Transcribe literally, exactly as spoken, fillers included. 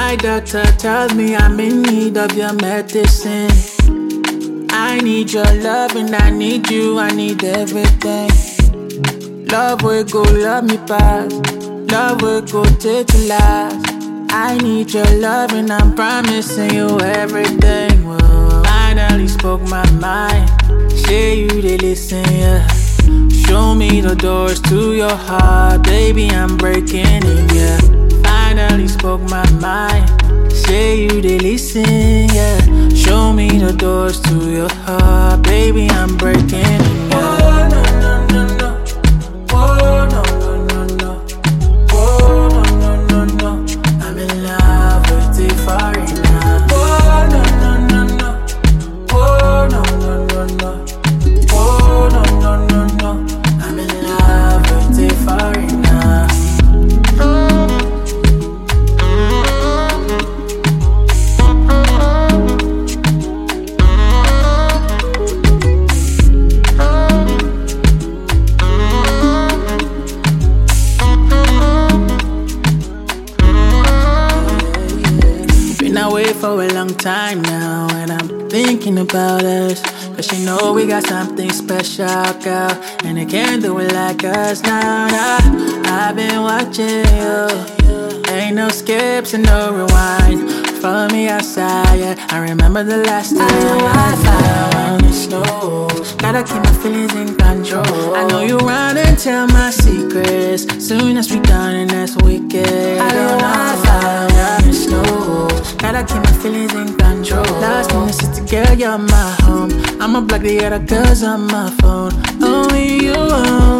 My doctor tells me I'm in need of your medicine. I need your love and I need you, I need everything. Love will go, love me past. Love will go take to last. I need your love and I'm promising you everything. Whoa, finally spoke my mind. Say you they listen, yeah. Show me the doors to your heart, baby, I'm breaking in, yeah. Finally spoke my mind. Say you they listen, yeah. Show me the doors to your heart, baby, I'm breaking in, yeah. Oh, no, no, no, no. Oh, no, no, no, no. Oh, no, no, no, no. I'm in love with the foreigner. Oh, no, no, no, no. Oh, no, no, no, no. Oh, no, no, no, no. I'm in love with the foreigner. Away for a long time now, and I'm thinking about us. Cause you know we got something special, girl, and they can't do it like us now. Nah, I've been watching you. Ain't no skips and no rewind. Follow me outside, yeah. I remember the last time I found the snow. Gotta keep my feelings in control. I know you run and tell my secrets. Soon as we done and that's wicked. I don't know I found the snow. Gotta keep my feelings in control. Last in the city, girl, you're my home. I'ma block the other girls on my phone. Only you.